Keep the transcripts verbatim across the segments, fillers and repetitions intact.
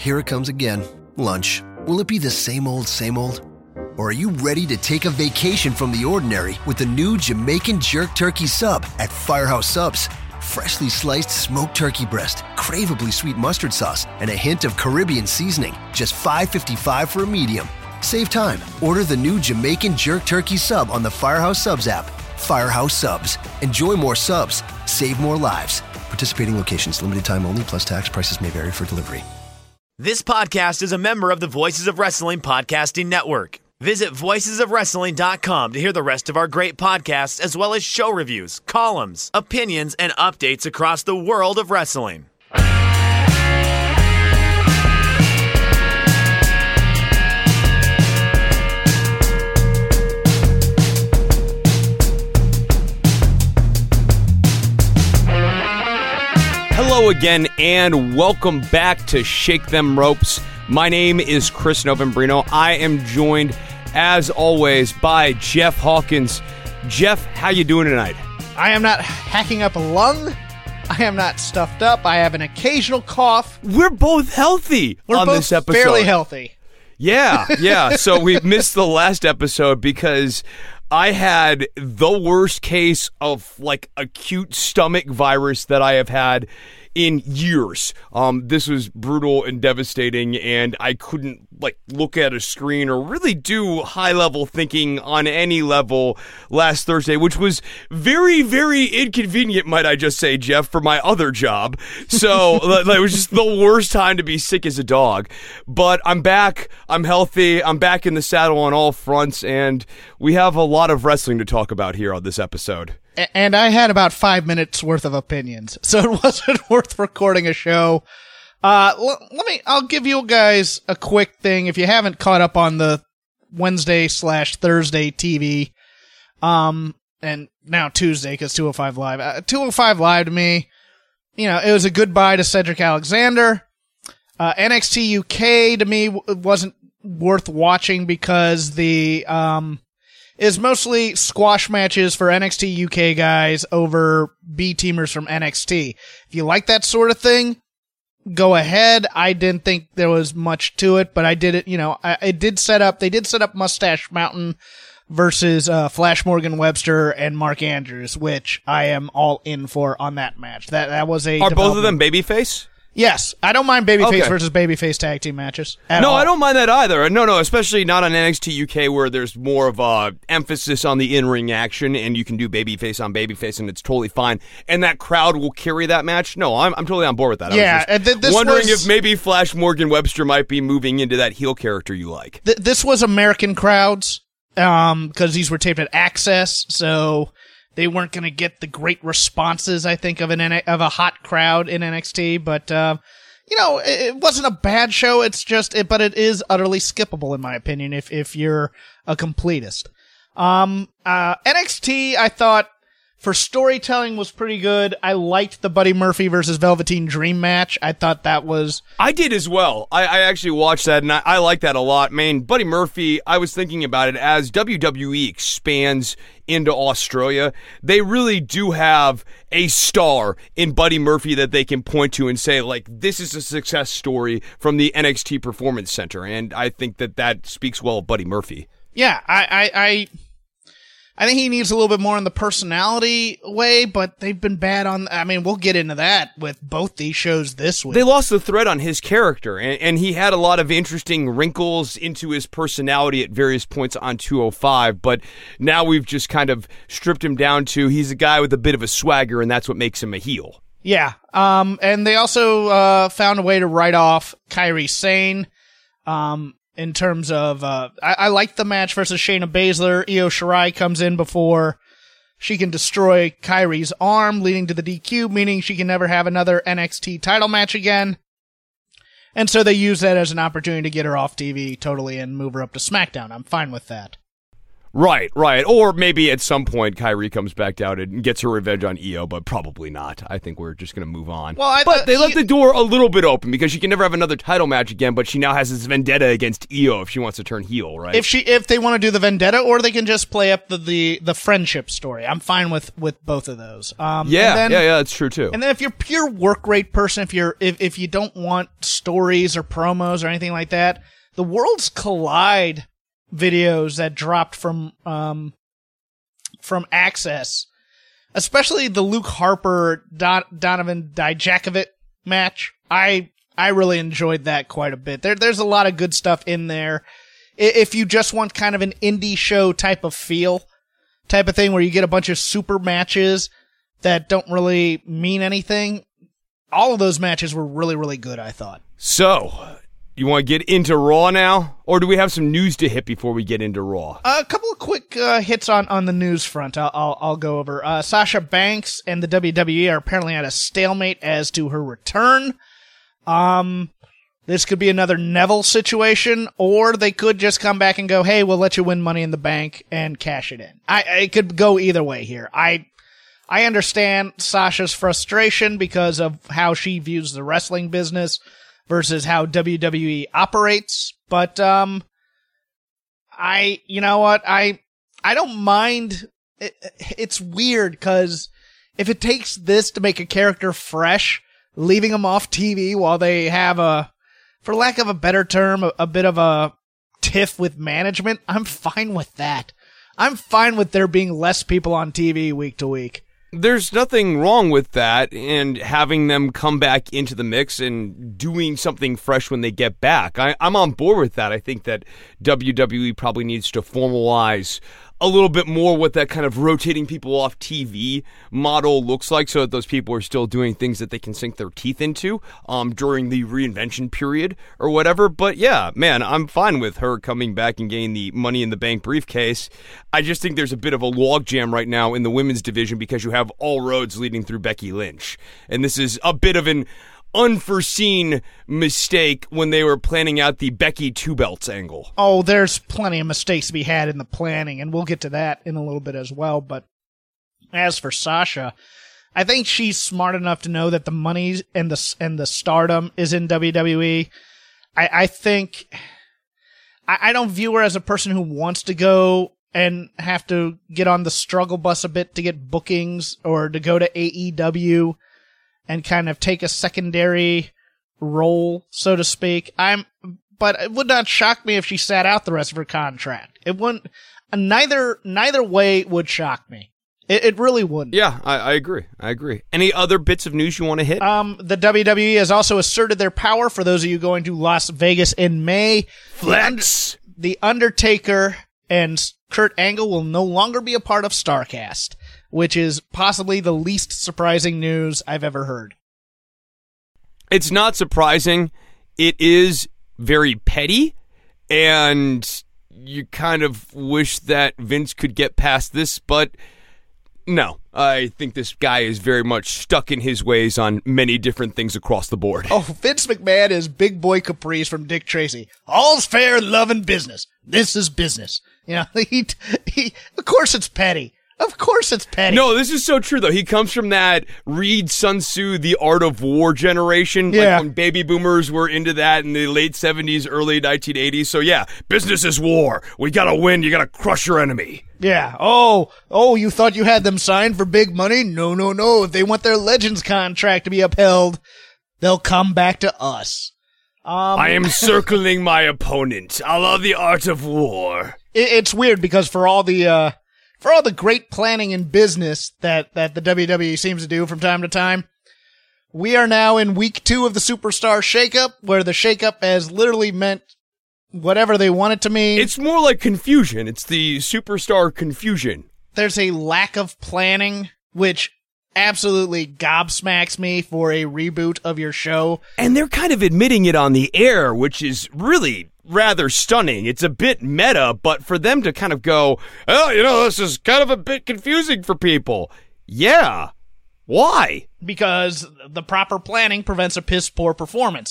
Here it comes again. Lunch. Will it be the same old, same old? Or are you ready to take a vacation from the ordinary with the new Jamaican Jerk Turkey Sub at Firehouse Subs? Freshly sliced smoked turkey breast, craveably sweet mustard sauce, and a hint of Caribbean seasoning. Just five fifty-five for a medium. Save time. Order the new Jamaican Jerk Turkey Sub on the Firehouse Subs app. Firehouse Subs. Enjoy more subs. Save more lives. Participating locations. Limited time only, plus tax. Prices may vary for delivery. This podcast is a member of the Voices of Wrestling Podcasting Network. Visit voices of wrestling dot com to hear the rest of our great podcasts, as well as show reviews, columns, opinions, and updates across the world of wrestling. Hello again, and welcome back to Shake Them Ropes. My name is Chris Novembrino. I am joined, as always, by Jeff Hawkins. Jeff, how you doing tonight? I am not hacking up a lung. I am not stuffed up. I have an occasional cough. We're both healthy We're on both this episode. fairly healthy. Yeah, yeah. So we missed the last episode because I had the worst case of like acute stomach virus that I have had in years. Um, this was brutal and devastating, and I couldn't like look at a screen or really do high-level thinking on any level last Thursday, which was very, very inconvenient, might I just say, Jeff, for my other job. So it was just the worst time to be sick as a dog. But I'm back. I'm healthy. I'm back in the saddle on all fronts, and we have a lot of wrestling to talk about here on this episode. And I had about five minutes worth of opinions, so it wasn't worth recording a show. Uh, l- let me, I'll give you guys a quick thing. If you haven't caught up on the Wednesday slash Thursday T V, um, and now Tuesday, cause two oh five Live, uh, two oh five Live to me, you know, it was a goodbye to Cedric Alexander. Uh, N X T U K to me w- wasn't worth watching because the, um, is mostly squash matches for N X T U K guys over B-teamers from N X T. If you like that sort of thing, go ahead. I didn't think there was much to it, but I did it, you know, I, it did set up, they did set up Mustache Mountain versus uh, Flash Morgan Webster and Mark Andrews, which I am all in for on that match. That that was a Are both of them babyface? Yes, I don't mind babyface Okay. versus babyface tag team matches. At No, all. I don't mind that either. No, no, especially not on N X T U K where there's more of a emphasis on the in-ring action and you can do babyface on babyface and it's totally fine. And that crowd will carry that match. No, I'm I'm totally on board with that. Yeah, I was just and th- this wondering was- if maybe Flash Morgan Webster might be moving into that heel character you like. Th- this was American crowds, um, because these were taped at Access, so they weren't going to get the great responses, I think, of an N- of a hot crowd in N X T. But uh, you know, it, it wasn't a bad show. It's just, it, but it is utterly skippable in my opinion if if you're a completist. Um, uh, N X T, I thought for storytelling was pretty good. I liked the Buddy Murphy versus Velveteen Dream match. I thought that was I did as well. I, I actually watched that, and I, I like that a lot. Man, Buddy Murphy, I was thinking about it, as W W E expands into Australia, they really do have a star in Buddy Murphy that they can point to and say, like, this is a success story from the N X T Performance Center, and I think that that speaks well of Buddy Murphy. Yeah, I, I, I, I think he needs a little bit more in the personality way, but they've been bad on, I mean, we'll get into that with both these shows this week. They lost the thread on his character, and, and he had a lot of interesting wrinkles into his personality at various points on two oh five, but now we've just kind of stripped him down to he's a guy with a bit of a swagger, and that's what makes him a heel. Yeah, um, and they also, uh, found a way to write off Kairi Sane, um, in terms of, uh, I, I like the match versus Shayna Baszler. Io Shirai comes in before she can destroy Kairi's arm, leading to the D Q, meaning she can never have another N X T title match again. And so they use that as an opportunity to get her off T V totally and move her up to SmackDown. I'm fine with that. Right, right. Or maybe at some point Kairi comes back down and gets her revenge on Io, but probably not. I think we're just going to move on. Well, I but thought they left Io- the door a little bit open because she can never have another title match again, but she now has this vendetta against Io if she wants to turn heel, right? If she, if they want to do the vendetta, or they can just play up the, the, the friendship story. I'm fine with, with both of those. Um, yeah, and then, yeah, yeah, that's true too. And then if you're a pure work rate person, if you're if, if you don't want stories or promos or anything like that, the Worlds Collide videos that dropped from um from Access, especially the Luke Harper Don, Donovan Dijakovic match, I I really enjoyed that quite a bit. There there's a lot of good stuff in there. If you just want kind of an indie show type of feel, type of thing where you get a bunch of super matches that don't really mean anything, all of those matches were really, really good, I thought. So, you want to get into Raw now? Or do we have some news to hit before we get into Raw? Uh, a couple of quick uh, hits on, on the news front I'll, I'll, I'll go over. Uh, Sasha Banks and the W W E are apparently at a stalemate as to her return. Um, this could be another Neville situation, or they could just come back and go, hey, we'll let you win Money in the Bank and cash it in. I, it could go either way here. I I understand Sasha's frustration because of how she views the wrestling business versus how W W E operates, but um, I, you know what, I, I don't mind. It, it's weird because if it takes this to make a character fresh, leaving them off T V while they have a, for lack of a better term, a, a bit of a tiff with management, I'm fine with that. I'm fine with there being less people on T V week to week. There's nothing wrong with that and having them come back into the mix and doing something fresh when they get back. I, I'm on board with that. I think that W W E probably needs to formalize a little bit more what that kind of rotating people off T V model looks like so that those people are still doing things that they can sink their teeth into um, during the reinvention period or whatever. But yeah, man, I'm fine with her coming back and getting the Money in the Bank briefcase. I just think there's a bit of a logjam right now in the women's division because you have all roads leading through Becky Lynch. And this is a bit of an unforeseen mistake when they were planning out the Becky Two Belts angle. Oh, there's plenty of mistakes to be had in the planning, and we'll get to that in a little bit as well. But as for Sasha, I think she's smart enough to know that the money and the and the stardom is in W W E. I, I think I, I don't view her as a person who wants to go and have to get on the struggle bus a bit to get bookings or to go to A E W and kind of take a secondary role, so to speak. I'm, but it would not shock me if she sat out the rest of her contract. It wouldn't. Neither neither way would shock me. It, it really wouldn't. Yeah, I, I agree. I agree. Any other bits of news you want to hit? Um, the W W E has also asserted their power. For those of you going to Las Vegas in May, Flex. The Undertaker and Kurt Angle will no longer be a part of StarCast, which is possibly the least surprising news I've ever heard. It's not surprising. It is very petty, and you kind of wish that Vince could get past this, but no. I think this guy is very much stuck in his ways on many different things across the board. Oh, Vince McMahon is Big Boy Caprice from Dick Tracy. All's fair in love and business. This is business. You know, he, he, of course it's petty. Of course it's petty. No, this is so true, though. He comes from that Reed, Sun Tzu, The Art of War generation. Yeah. Like when baby boomers were into that in the late seventies, early nineteen eighties. So, yeah, business is war. We gotta win. You gotta crush your enemy. Yeah. Oh, oh, you thought you had them signed for big money? No, no, no. If they want their Legends contract to be upheld, they'll come back to us. Um, I am circling my opponent. I love The Art of War. It, it's weird because for all the, uh, For all the great planning in business that, that the W W E seems to do from time to time, we are now in week two of the Superstar Shakeup, where the shakeup has literally meant whatever they want it to mean. It's more like confusion. It's the Superstar confusion. There's a lack of planning, which absolutely gobsmacks me for a reboot of your show. And they're kind of admitting it on the air, which is really rather stunning. It's a bit meta, but for them to kind of go, oh, you know, this is kind of a bit confusing for people. Yeah. Why? Because the proper planning prevents a piss poor performance.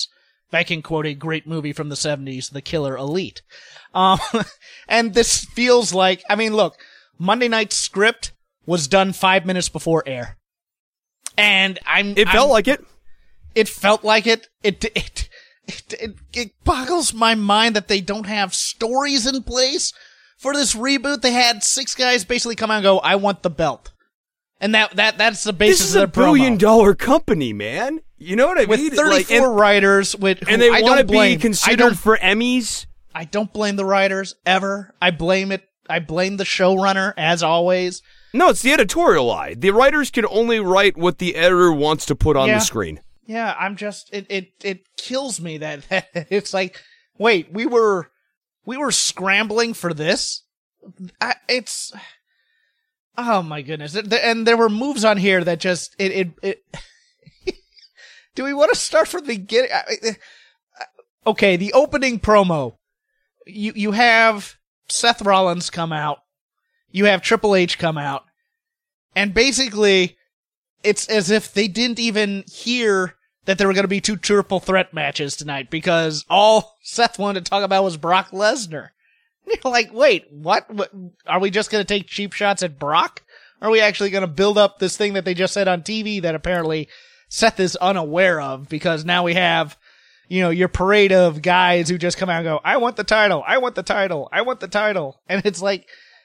If I can quote a great movie from the seventies, The Killer Elite. Um, and this feels like, I mean, look, Monday Night's script was done five minutes before air. And I'm... It felt I'm, like it. It felt like it. It, it, it, it, it boggles my mind that they don't have stories in place for this reboot. They had six guys basically come out and go, I want the belt. And that, that, that's the basis this is of their a billion promo. dollar company, man. You know what I With mean? thirty-four like, and, writers, with, and they want to be considered for Emmys. I don't blame the writers ever. I blame it. I blame the showrunner as always. No, it's the editorial eye. The writers can only write what the editor wants to put on Yeah. the screen. Yeah, I'm just it. It it kills me that, that it's like, wait, we were we were scrambling for this. I, it's oh my goodness, and there were moves on here that just it it. it do we want to start from the beginning? Okay, the opening promo. You you have Seth Rollins come out. You have Triple H come out. And basically, it's as if they didn't even hear that there were going to be two triple threat matches tonight, because all Seth wanted to talk about was Brock Lesnar. And you're like, wait, what? what? Are we just going to take cheap shots at Brock? Or are we actually going to build up this thing that they just said on T V that apparently Seth is unaware of? Because now we have, you know, your parade of guys who just come out and go, I want the title, I want the title, I want the title. And it's like,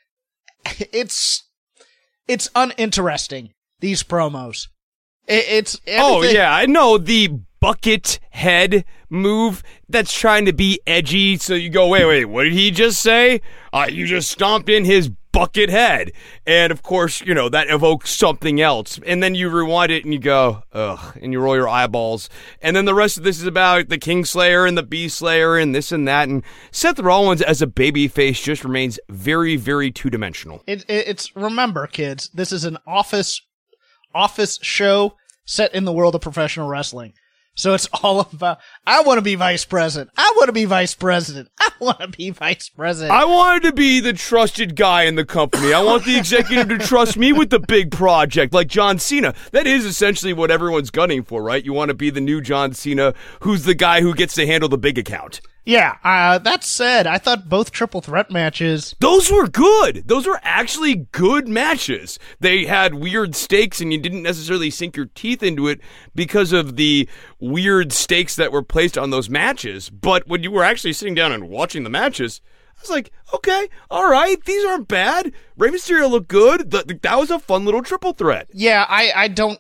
it's, it's uninteresting, these promos. It, it's, Oh, everything- yeah, I know the bucket head move that's trying to be edgy. So you go, wait, wait, what did he just say? Uh, you just stomped in his bucket head. And of course, you know, that evokes something else. And then you rewind it and you go, ugh, and you roll your eyeballs. And then the rest of this is about the Kingslayer and the Beastslayer and this and that. And Seth Rollins as a babyface just remains very, very two-dimensional. It, it, it's, remember, kids, this is an office, office show set in the world of professional wrestling. So it's all about, I want to be vice president. I want to be vice president. I want to be vice president. I wanted to be the trusted guy in the company. I want the executive to trust me with the big project, like John Cena. That is essentially what everyone's gunning for, right? You want to be the new John Cena, who's the guy who gets to handle the big account. Yeah, uh, that said, I thought both triple threat matches... Those were good. Those were actually good matches. They had weird stakes, and you didn't necessarily sink your teeth into it because of the weird stakes that were placed on those matches. But when you were actually sitting down and watching the matches, I was like, okay, all right, these aren't bad. Rey Mysterio looked good. Th- that was a fun little triple threat. Yeah, I, I don't...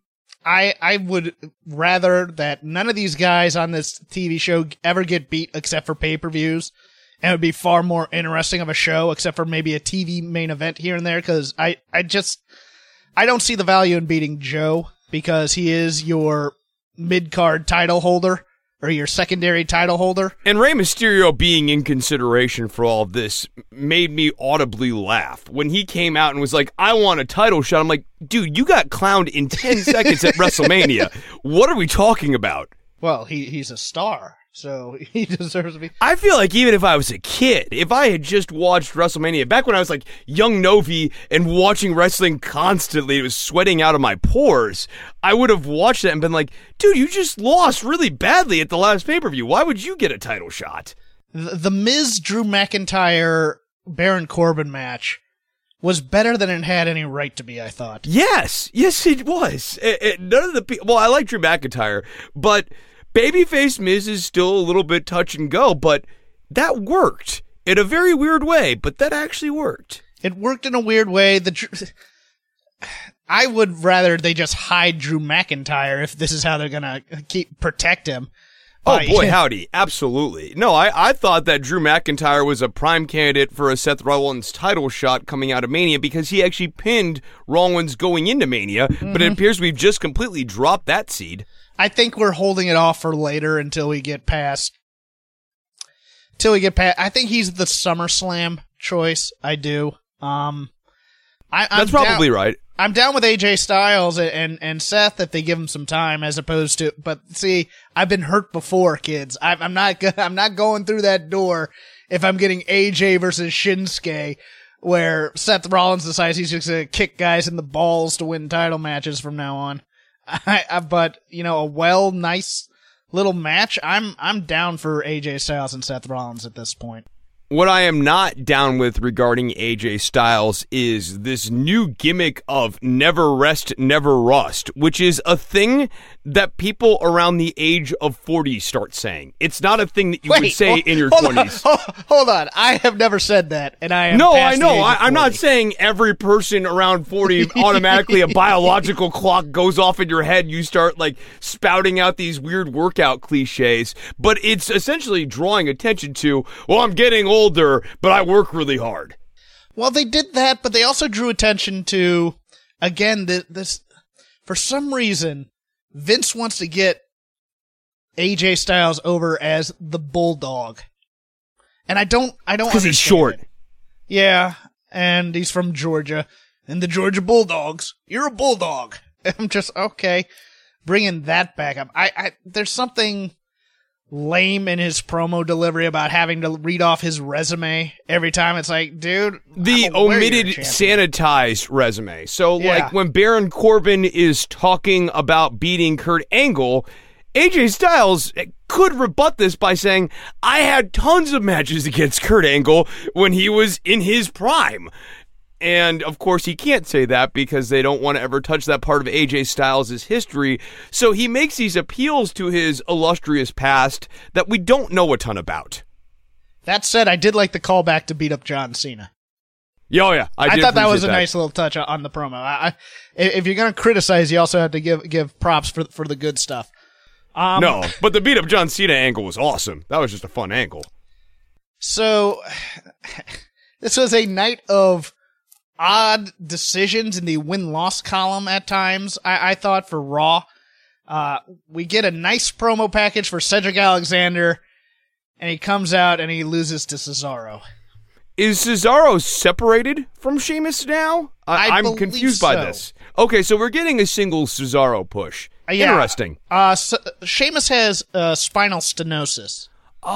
I, I would rather that none of these guys on this T V show ever get beat except for pay-per-views. And it would be far more interesting of a show, except for maybe a T V main event here and there, because I, I just, I don't see the value in beating Joe, because he is your mid-card title holder, or your secondary title holder. And Rey Mysterio being in consideration for all of this made me audibly laugh. When he came out and was like, I want a title shot, I'm like, dude, you got clowned in ten seconds at WrestleMania. What are we talking about? Well, he he's a star, so he deserves to be... I feel like even if I was a kid, if I had just watched WrestleMania, back when I was like young Novi and watching wrestling constantly, it was sweating out of my pores, I would have watched that and been like, dude, you just lost really badly at the last pay-per-view. Why would you get a title shot? The, the Miz Drew McIntyre Baron Corbin match was better than it had any right to be, I thought. Yes, yes, it was. It, it, none of the people. Well, I like Drew McIntyre, but babyface Miz is still a little bit touch and go. But that worked in a very weird way. But that actually worked. It worked in a weird way. The I would rather they just hide Drew McIntyre if this is how they're gonna keep protect him. Oh, boy, howdy. Absolutely. No, I, I thought that Drew McIntyre was a prime candidate for a Seth Rollins title shot coming out of Mania because he actually pinned Rollins going into Mania, mm-hmm. but it appears we've just completely dropped that seed. I think we're holding it off for later until we get past... Until we get past... I think he's the SummerSlam choice. I do. Um, I, I'm That's probably down, right. I'm down with A J Styles and, and, and Seth if they give him some time, as opposed to, but see, I've been hurt before, kids. I, I'm not, I'm not going through that door if I'm getting A J versus Shinsuke, where Seth Rollins decides he's just gonna kick guys in the balls to win title matches from now on. I, I but, you know, a well, nice little match, I'm I'm down for A J Styles and Seth Rollins at this point. What I am not down with regarding A J Styles is this new gimmick of never rest, never rust, which is a thing that people around the age of forty start saying. It's not a thing that you Wait, would say hold, in your hold twenties. On, hold on. I have never said that, and I am No, past I know. the age of I, I'm not forty. saying every person around forty automatically a biological clock goes off in your head. You start like spouting out these weird workout cliches, but it's essentially drawing attention to, well, I'm getting older, but I work really hard. Well, they did that, but they also drew attention to, again, the, this, for some reason, Vince wants to get A J Styles over as the Bulldog. And I don't, I don't Because he's short. it. Yeah, and he's from Georgia. And the Georgia Bulldogs, you're a Bulldog. I'm just, okay, bringing that back up. I, I, there's something lame in his promo delivery about having to read off his resume every time. It's like, dude, the I'm aware omitted you're a champion. sanitized resume. So Yeah. like when Baron Corbin is talking about beating Kurt Angle, A J Styles could rebut this by saying, I had tons of matches against Kurt Angle when he was in his prime. And, of course, he can't say that because they don't want to ever touch that part of A J Styles' history. So he makes these appeals to his illustrious past that we don't know a ton about. That said, I did like the callback to beat up John Cena. Yeah, oh, yeah. I, I did thought that appreciate was a nice little touch on the promo. I, I, if you're going to criticize, you also have to give give props for for the good stuff. Um, No, but the beat up John Cena angle was awesome. That was just a fun angle. So, this was a night of odd decisions in the win-loss column at times, I, I thought, for Raw. Uh, we get a nice promo package for Cedric Alexander, and he comes out and he loses to Cesaro. Is Cesaro separated from Sheamus now? I, I I'm believe confused by so. this. Okay, so we're getting a single Cesaro push. Uh, yeah. Interesting. Uh, so, Sheamus has uh, spinal stenosis.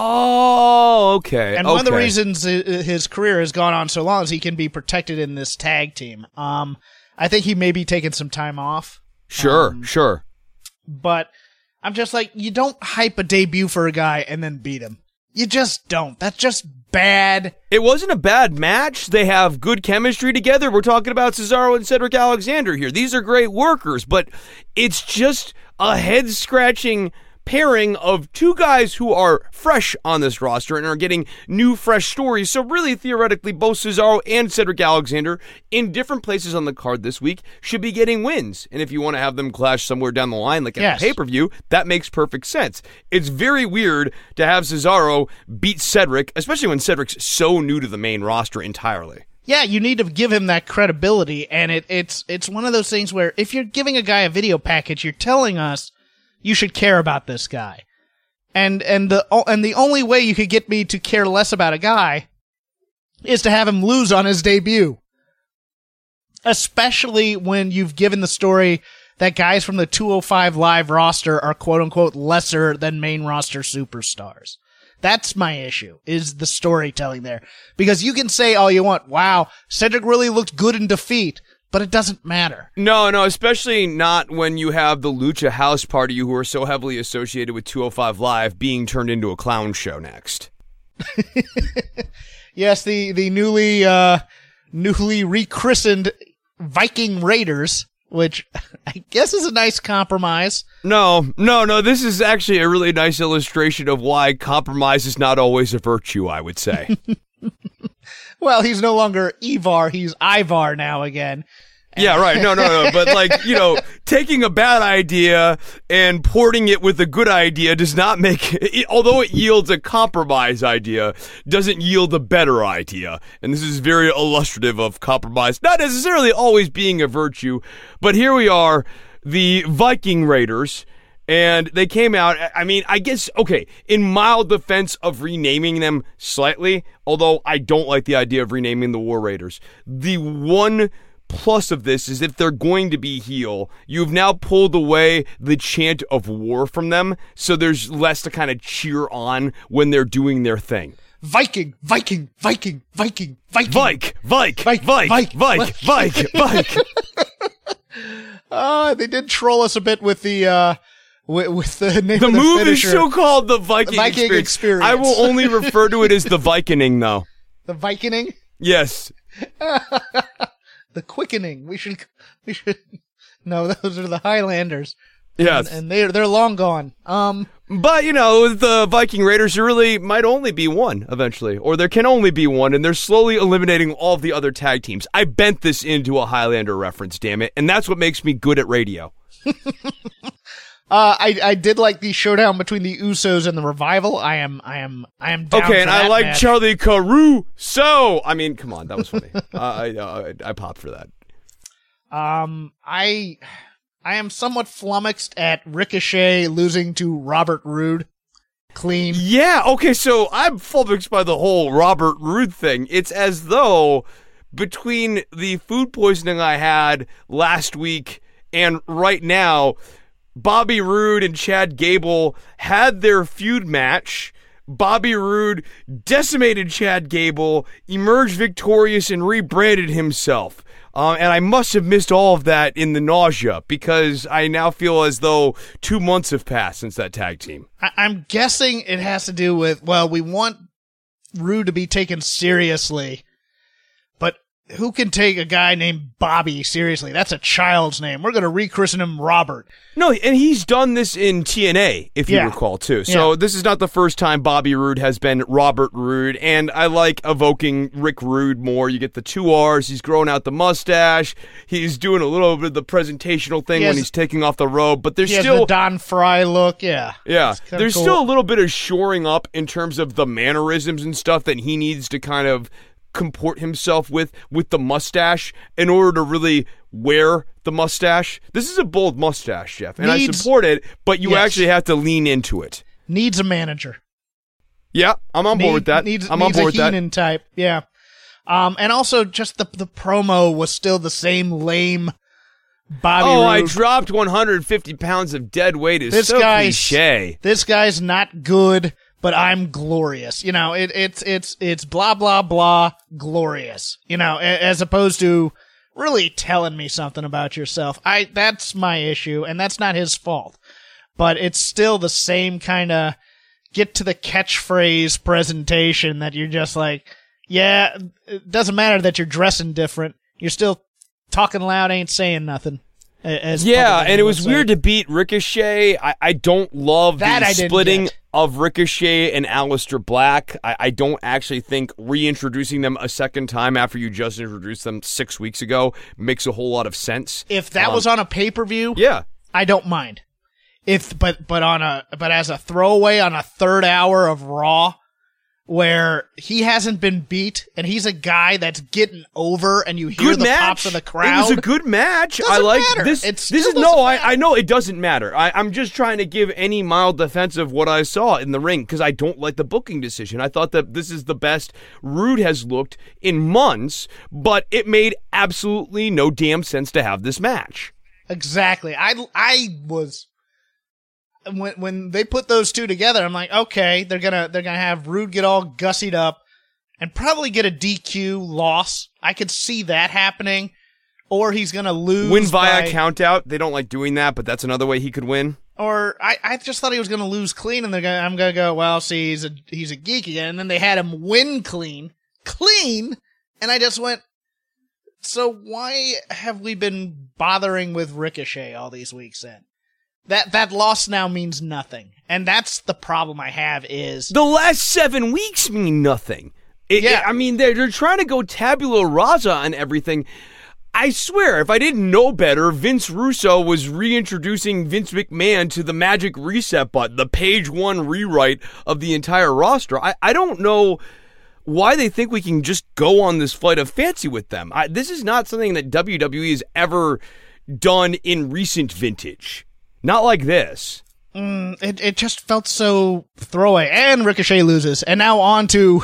Oh, okay. And one of the okay. reasons i- his career has gone on so long is he can be protected in this tag team. Um, I think he may be taking some time off. Sure, Um, sure. But I'm just like, you don't hype a debut for a guy and then beat him. You just don't. That's just bad. It wasn't a bad match. They have good chemistry together. We're talking about Cesaro and Cedric Alexander here. These are great workers, but it's just a head-scratching pairing of two guys who are fresh on this roster and are getting new, fresh stories. So really, theoretically, both Cesaro and Cedric Alexander in different places on the card this week should be getting wins. And if you want to have them clash somewhere down the line, like at Yes. the pay-per-view, that makes perfect sense. It's very weird to have Cesaro beat Cedric, especially when Cedric's so new to the main roster entirely. Yeah, you need to give him that credibility, and it, it's it's one of those things where if you're giving a guy a video package, you're telling us you should care about this guy. And and the and the only way you could get me to care less about a guy is to have him lose on his debut. Especially when you've given the story that guys from the two oh five Live roster are quote-unquote lesser than main roster superstars. That's my issue, is the storytelling there. Because you can say all you want, wow, Cedric really looked good in defeat, but it doesn't matter. No, no, especially not when you have the Lucha House Party, who are so heavily associated with two oh five Live, being turned into a clown show next. Yes, the, the newly, uh, newly rechristened Viking Raiders, which I guess is a nice compromise. No, no, no, this is actually a really nice illustration of why compromise is not always a virtue, I would say. Well, he's no longer Ivar, he's Ivar now again. Yeah, right. No, no, no. But like, you know, taking a bad idea and porting it with a good idea does not make, it, although it yields a compromise idea, doesn't yield a better idea. And this is very illustrative of compromise, not necessarily always being a virtue, but here we are, the Viking Raiders. And they came out, I mean, I guess, okay, in mild defense of renaming them slightly, although I don't like the idea of renaming the War Raiders, the one plus of this is if they're going to be heel, you've now pulled away the chant of war from them, so there's less to kind of cheer on when they're doing their thing. Viking, Viking, Viking, Viking, Viking. Vike, Vike, Vike, Vike, Vike, Vike, Vike, Vike. Uh, they did troll us a bit with the, uh, with, with the name The of the move finisher, is still called the Viking, the Viking experience. experience. I will only refer to it as the Vikining, though. the Vikining, Yes. the quickening. We should, we should. No, those are the Highlanders. Yes. and, and they're they're long gone. Um, But, you know, the Viking Raiders, there really might only be one eventually, or there can only be one, and they're slowly eliminating all of the other tag teams. I bent this into a Highlander reference, damn it, and that's what makes me good at radio. Uh, I I did like the showdown between the Usos and the Revival. I am I am I am down Okay, for and I that like match. Charlie Caruso. I mean, come on, that was funny. uh, I, uh, I popped for that. Um, I I am somewhat flummoxed at Ricochet losing to Robert Roode clean. Yeah, okay, so I'm flummoxed by the whole Robert Roode thing. It's as though between the food poisoning I had last week and right now, Bobby Roode and Chad Gable had their feud match. Bobby Roode decimated Chad Gable, emerged victorious, and rebranded himself. Uh, and I must have missed all of that in the nausea because I now feel as though two months have passed since that tag team. I- I'm guessing it has to do with, well, we want Roode to be taken seriously, but who can take a guy named Bobby seriously? That's a child's name. We're going to rechristen him Robert. No, and he's done this in T N A, if you Yeah. recall, too. So Yeah. this is not the first time Bobby Roode has been Robert Roode, and I like evoking Rick Rude more. You get the two R's, he's growing out the mustache, he's doing a little bit of the presentational thing He when has- he's taking off the robe, but there's He has still... the Don Fry look, yeah. Yeah, kinda there's cool. still a little bit of shoring up in terms of the mannerisms and stuff that he needs to kind of comport himself with with the mustache in order to really wear the mustache. This is a bold mustache, Jeff, and Needs- I support it, but you Yes. actually have to lean into it. Needs a manager. Yeah, I'm on board Need- with that. Needs, I'm needs on board a with that. Heenan type, yeah. Um, and also just the the promo was still the same lame Bobby Oh, I Roode. dropped one hundred fifty pounds of dead weight is This so guy's- cliche. This guy's not good, but I'm glorious. You know, it, it's it's it's blah blah blah glorious. You know, a- as opposed to really telling me something about yourself. I that's my issue, and that's not his fault. But it's still the same kind of get to the catchphrase presentation that you're just like, yeah, it doesn't matter that you're dressing different. You're still talking loud, ain't saying nothing. a- As Yeah, public and it was would say. weird to beat Ricochet. I, I don't love That the I didn't splitting get. of Ricochet and Aleister Black. I, I don't actually think reintroducing them a second time after you just introduced them six weeks ago makes a whole lot of sense. If that Um, was on a pay per view, Yeah. I don't mind. If but but on a but as a throwaway on a third hour of Raw where he hasn't been beat and he's a guy that's getting over and you hear Good the match. pops of the It crowd. was a good match. I Doesn't like matter. this. It This still is doesn't no. I, matter. I know it doesn't matter. I, I'm just trying to give any mild defense of what I saw in the ring because I don't like the booking decision. I thought that this is the best Rude has looked in months, but it made absolutely no damn sense to have this match. Exactly. I I was when when they put those two together, I'm like, okay, they're gonna they're gonna have Rude get all gussied up and probably get a D Q loss. I could see that happening, or he's gonna lose. Win via by, countout. They don't like doing that, but that's another way he could win. Or I, I just thought he was gonna lose clean, and they're gonna I'm gonna go, well, see, he's a he's a geek again, and then they had him win clean, clean, and I just went. So why have we been bothering with Ricochet all these weeks then? That that loss now means nothing. And that's the problem I have is The last seven weeks mean nothing. It, Yeah. it- I mean, they're, they're trying to go tabula rasa on everything. I swear, if I didn't know better, Vince Russo was reintroducing Vince McMahon to the magic reset button, the page one rewrite of the entire roster. I, I don't know why they think we can just go on this flight of fancy with them. I, this is not something that W W E has ever done in recent vintage. Not like this. it it just felt so throwaway. And Ricochet loses. And now on to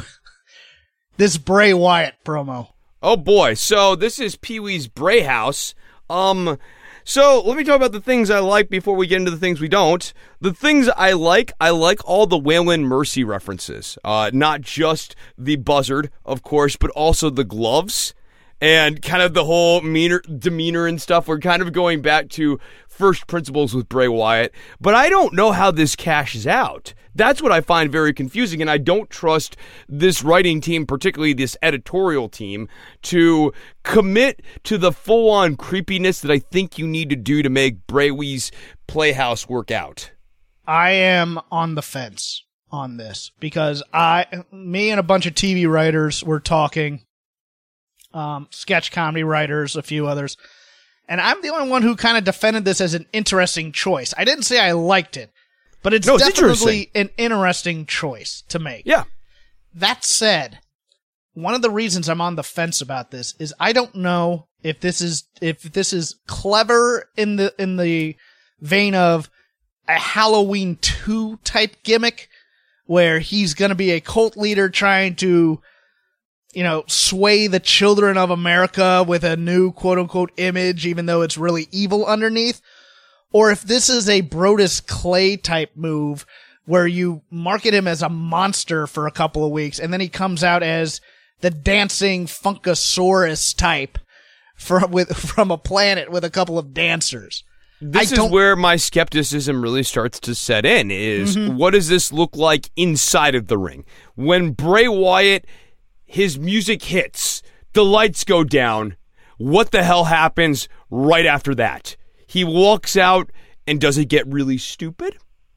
this Bray Wyatt promo. Oh boy, so this is Pee Wee's Bray House. Um, so let me talk about the things I like before we get into the things we don't. The things I like, I like all the Waylon Mercy references. Uh, not just the buzzard, of course, but also the gloves. and kind of the whole meaner, demeanor and stuff. We're kind of going back to first principles with Bray Wyatt, but I don't know how this cashes out. That's what I find very confusing, and I don't trust this writing team, particularly this editorial team, to commit to the full-on creepiness that I think you need to do to make Bray Wyatt's Playhouse work out. I am on the fence on this because I, me and a bunch of T V writers were talking, um, sketch comedy writers, a few others, and I'm the only one who kind of defended this as an interesting choice. I didn't say I liked it, but it's, no, it's definitely an interesting choice to make. Yeah. That said, one of the reasons I'm on the fence about this is I don't know if this is if this is clever in the in the vein of a Halloween two type gimmick where he's going to be a cult leader trying to, you know, sway the children of America with a new quote unquote image, even though it's really evil underneath. Or if this is a Brodus Clay type move where you market him as a monster for a couple of weeks and then he comes out as the dancing Funkasaurus type from, with, from a planet with a couple of dancers. This is where my skepticism really starts to set in, is mm-hmm. what does this look like inside of the ring? When Bray Wyatt, his music hits, the lights go down, what the hell happens right after that? He walks out, and does it get really stupid?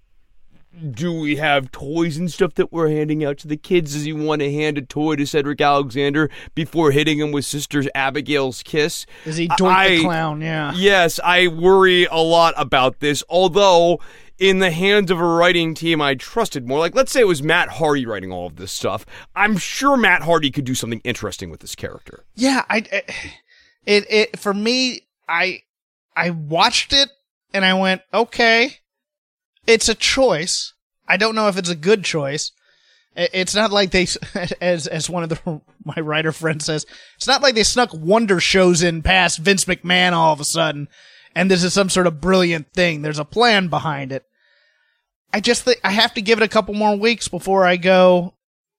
Do we have toys and stuff that we're handing out to the kids? Does he want to hand a toy to Cedric Alexander before hitting him with Sister Abigail's kiss? Is he Doink I, the Clown? Yeah. Yes, I worry a lot about this, although in the hands of a writing team I trusted more, like let's say it was Matt Hardy writing all of this stuff, I'm sure Matt Hardy could do something interesting with this character. Yeah, I, it, it, for me, I, I watched it and I went, okay. It's a choice. I don't know if it's a good choice. It's not like they, as as one of the my writer friends says, it's not like they snuck Wonder shows in past Vince McMahon all of a sudden, and this is some sort of brilliant thing. There's a plan behind it. I just think I have to give it a couple more weeks before I go,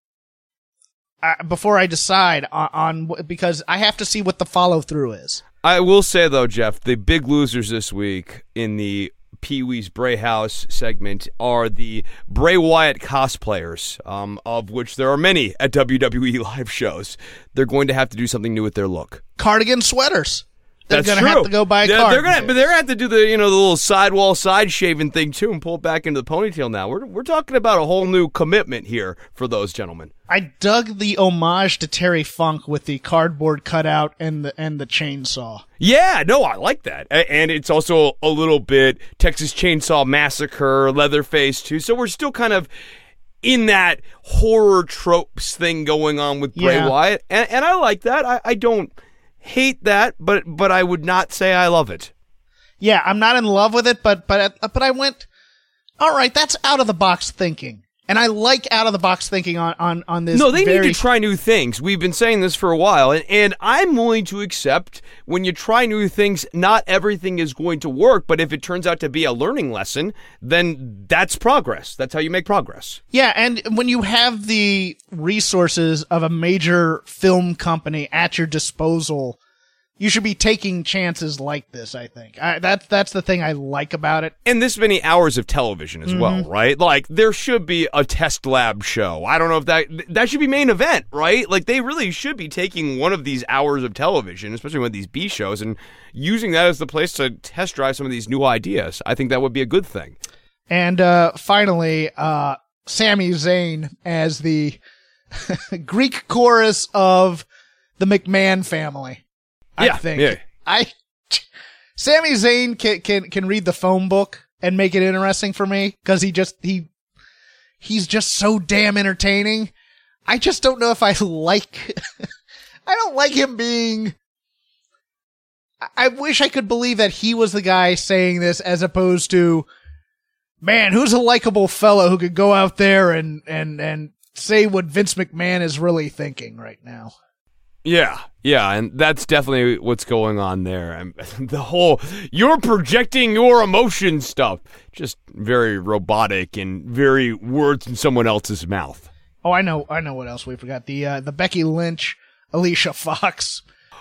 uh, before I decide on, on because I have to see what the follow through is. I will say though, Jeff, the big losers this week in the Pee Wee's Bray House segment are the Bray Wyatt cosplayers, um, of which there are many at W W E live shows. They're going to have to do something new with their look. Cardigan sweaters. They're That's going to true. have to go buy a they're, cardigan. They're gonna, but they're going to have to do the you know the little sidewall side shaving thing too and pull it back into the ponytail now. We're we're talking about a whole new commitment here for those gentlemen. I dug the homage to Terry Funk with the cardboard cutout and the and the chainsaw. Yeah, no, I like that. And it's also a little bit Texas Chainsaw Massacre, Leatherface too. So we're still kind of in that horror tropes thing going on with Bray yeah. Wyatt. And, and I like that. I, I don't hate that, but but I would not say I love it. Yeah, I'm not in love with it, but but but I went, all right, that's out of the box thinking. And I like out of the box thinking on, on, on this. No, they very... need to try new things. We've been saying this for a while, and, and I'm willing to accept when you try new things, not everything is going to work, but if it turns out to be a learning lesson, then that's progress. That's how you make progress. Yeah, and when you have the resources of a major film company at your disposal, you should be taking chances like this, I think. I, that's that's the thing I like about it. And this many hours of television as mm-hmm. well, right? Like, there should be a test lab show. I don't know if that... That should be main event, right? Like, they really should be taking one of these hours of television, especially with these B shows, and using that as the place to test drive some of these new ideas. I think that would be a good thing. And uh, finally, uh, Sami Zayn as the Greek chorus of the McMahon family. I yeah, think yeah. I Sami Zayn can, can can read the phone book and make it interesting for me because he just he he's just so damn entertaining. I just don't know if I like I don't like him being I wish I could believe that he was the guy saying this as opposed to, man, who's a likable fellow who could go out there and and and say what Vince McMahon is really thinking right now. Yeah, yeah, and that's definitely what's going on there. And the whole, you're projecting your emotion stuff, just very robotic and very words in someone else's mouth. Oh, I know, I know what else we forgot. The uh, the Becky Lynch, Alicia Fox.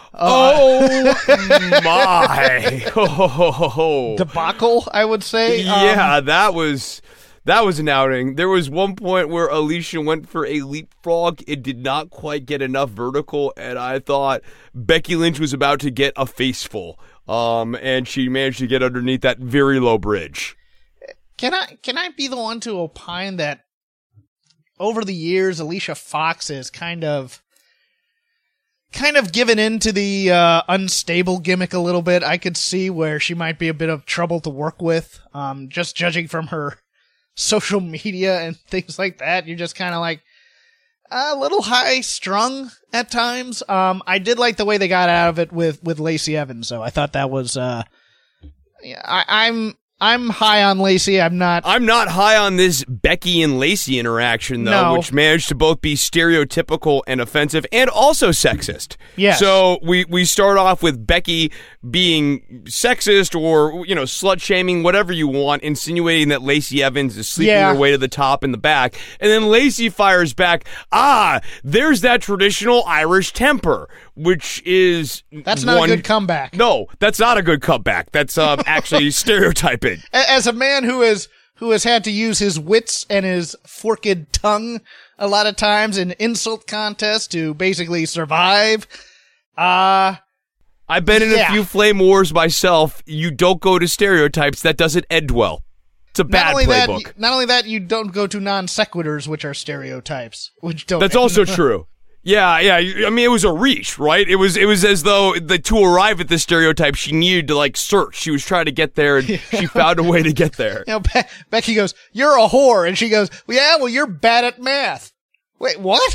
Oh my! Ho, ho, ho, ho, ho. Debacle, I would say. Yeah, Um, that was that was an outing. There was one point where Alicia went for a leapfrog. It did not quite get enough vertical, and I thought Becky Lynch was about to get a faceful. Um, and she managed to get underneath that very low bridge. Can I can I be the one to opine that over the years, Alicia Fox is kind of kind of given into the uh, unstable gimmick a little bit? I could see where she might be a bit of trouble to work with. Um, just judging from her social media and things like that, you're just kind of like a little high strung at times. Um, I did like the way they got out of it with with Lacey Evans, though. I thought that was. Uh, yeah, I, I'm. I'm high on Lacey. I'm not. I'm not high on this Becky and Lacey interaction, though, No. which managed to both be stereotypical and offensive and also sexist. Yes. So we, we start off with Becky being sexist or, you know, slut-shaming, whatever you want, insinuating that Lacey Evans is sleeping Yeah. her way to the top in the back. And then Lacey fires back, ah, there's that traditional Irish temper, which is That's not one- a good comeback. No, that's not a good comeback. That's uh, actually stereotyping. A- As a man who is who has had to use his wits and his forked tongue a lot of times in insult contests to basically survive, uh I've been in Yeah. a few flame wars myself. You don't go to stereotypes. That doesn't end well. It's a not bad only that, playbook. not only that, you don't go to non sequiturs, which are stereotypes, which don't. That's also true. Yeah, yeah. you- I mean, it was a reach, right? It was, it was as though the to arrive at the stereotype, she needed to like search. She was trying to get there, and she found a way to get there. You know, Be- Becky goes, "You're a whore," and she goes, well, "Yeah, well, you're bad at math." Wait, what?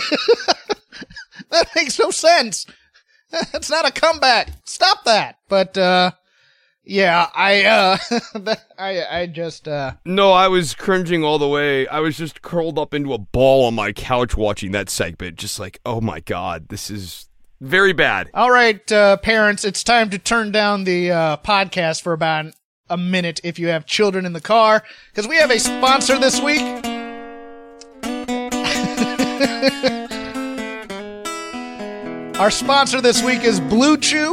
That makes no sense. That's not a comeback. Stop that. But uh, yeah, I uh, I I just uh. No, I was cringing all the way. I was just curled up into a ball on my couch watching that segment, just like, oh my god, this is very bad. All right, uh, parents, it's time to turn down the uh, podcast for about a minute if you have children in the car, because we have a sponsor this week. Our sponsor this week is Blue Chew.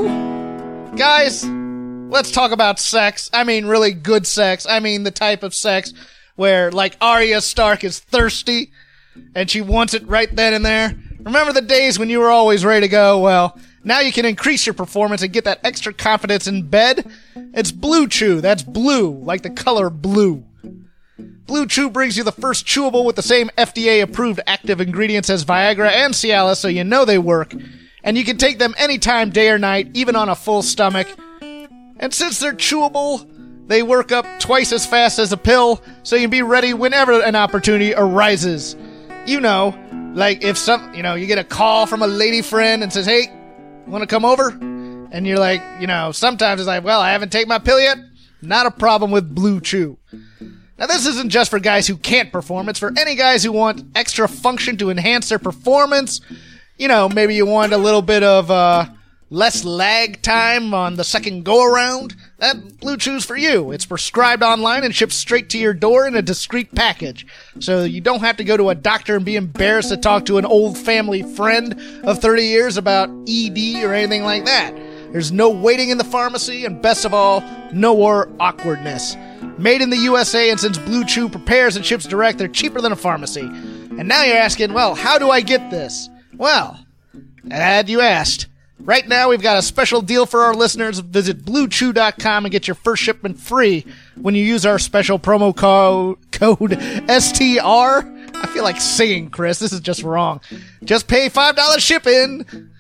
Guys, let's talk about sex. I mean, really good sex. I mean, the type of sex where, like, Arya Stark is thirsty and she wants it right then and there. Remember the days when you were always ready to go? Well, now you can increase your performance and get that extra confidence in bed. It's Blue Chew. That's blue, like the color blue. Blue Chew brings you the first chewable with the same F D A-approved active ingredients as Viagra and Cialis, so you know they work. And you can take them anytime, day or night, even on a full stomach. And since they're chewable, they work up twice as fast as a pill, so you can be ready whenever an opportunity arises. You know, like if some, you know, you get a call from a lady friend and says, "Hey, want to come over?" And you're like, you know, sometimes it's like, "Well, I haven't taken my pill yet." Not a problem with Blue Chew. Now, this isn't just for guys who can't perform. It's for any guys who want extra function to enhance their performance. You know, maybe you want a little bit of uh, less lag time on the second go-around. That Blue Chew's for you. It's prescribed online and shipped straight to your door in a discreet package. So you don't have to go to a doctor and be embarrassed to talk to an old family friend of thirty years about E D or anything like that. There's no waiting in the pharmacy, and best of all, no more awkwardness. Made in the U S A, and since Blue Chew prepares and ships direct, they're cheaper than a pharmacy. And now you're asking, well, how do I get this? Well, glad you asked. Right now, we've got a special deal for our listeners. Visit blue chew dot com and get your first shipment free when you use our special promo co- code S T R. I feel like singing, Chris. This is just wrong. Just pay five dollars shipping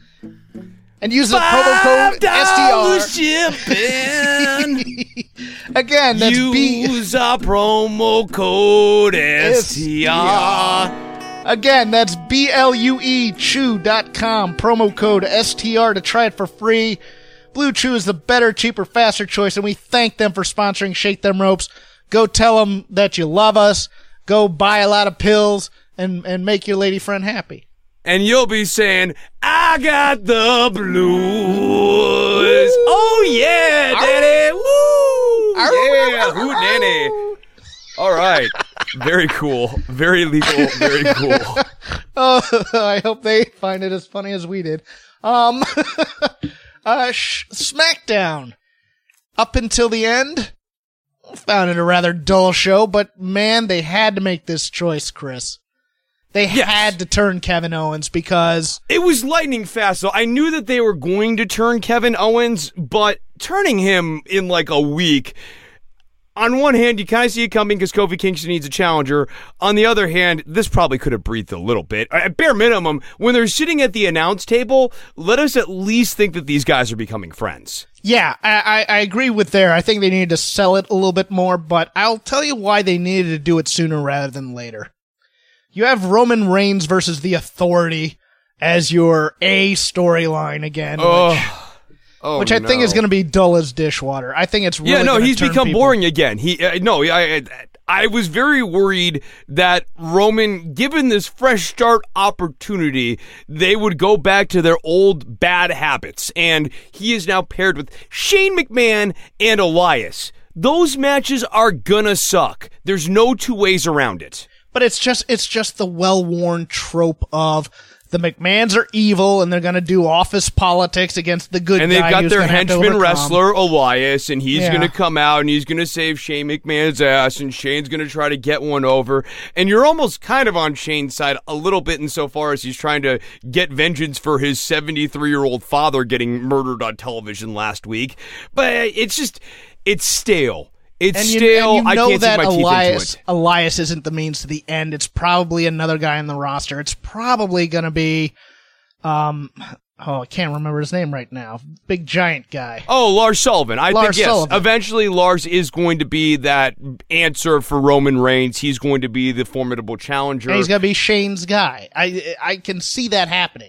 and use the promo code S T R. shipping. Again, that's B. Use our promo code S T R. Again, that's B L U E chew dot com, promo code S T R to try it for free. Blue Chew is the better, cheaper, faster choice, and we thank them for sponsoring Shake Them Ropes. Go tell them that you love us. Go buy a lot of pills and, and make your lady friend happy. And you'll be saying, I got the blues. Woo. Oh, yeah, Daddy. Woo. Ow. Yeah, hoo, nanny. All right. Very cool. Very legal. Very cool. Oh, I hope they find it as funny as we did. Um, uh, sh- SmackDown. Up until the end, found it a rather dull show, but man, they had to make this choice, Chris. They yes. had to turn Kevin Owens because... It was lightning fast, though. I knew that they were going to turn Kevin Owens, but turning him in like a week... On one hand, you kind of see it coming because Kofi Kingston needs a challenger. On the other hand, this probably could have breathed a little bit. At bare minimum, when they're sitting at the announce table, let us at least think that these guys are becoming friends. Yeah, I, I agree with there. I think they needed to sell it a little bit more, but I'll tell you why they needed to do it sooner rather than later. You have Roman Reigns versus The Authority as your A storyline again. Oh. Which, Oh, Which I no. think is going to be dull as dishwater. I think it's really yeah. No, he's turn become people. boring again. He uh, no, I, I I was very worried that Roman, given this fresh start opportunity, they would go back to their old bad habits, and he is now paired with Shane McMahon and Elias. Those matches are gonna suck. There's no two ways around it. But it's just it's just the well-worn trope of the McMahons are evil, and they're going to do office politics against the good guy. And they've got who's their gonna have to henchman overcome. wrestler, Elias, and he's Yeah. going to come out, and he's going to save Shane McMahon's ass, and Shane's going to try to get one over. And you're almost kind of on Shane's side a little bit insofar as he's trying to get vengeance for his seventy-three-year-old father getting murdered on television last week. But it's just, it's stale. It's And you, stale. and you know I can't that sink my Elias, teeth into it. Elias isn't the means to the end. It's probably another guy on the roster. It's probably going to be, um, oh, I can't remember his name right now. Big giant guy. Oh, Lars Sullivan. I Lars think, yes, Sullivan. eventually Lars is going to be that answer for Roman Reigns. He's going to be the formidable challenger. And he's going to be Shane's guy. I I can see that happening.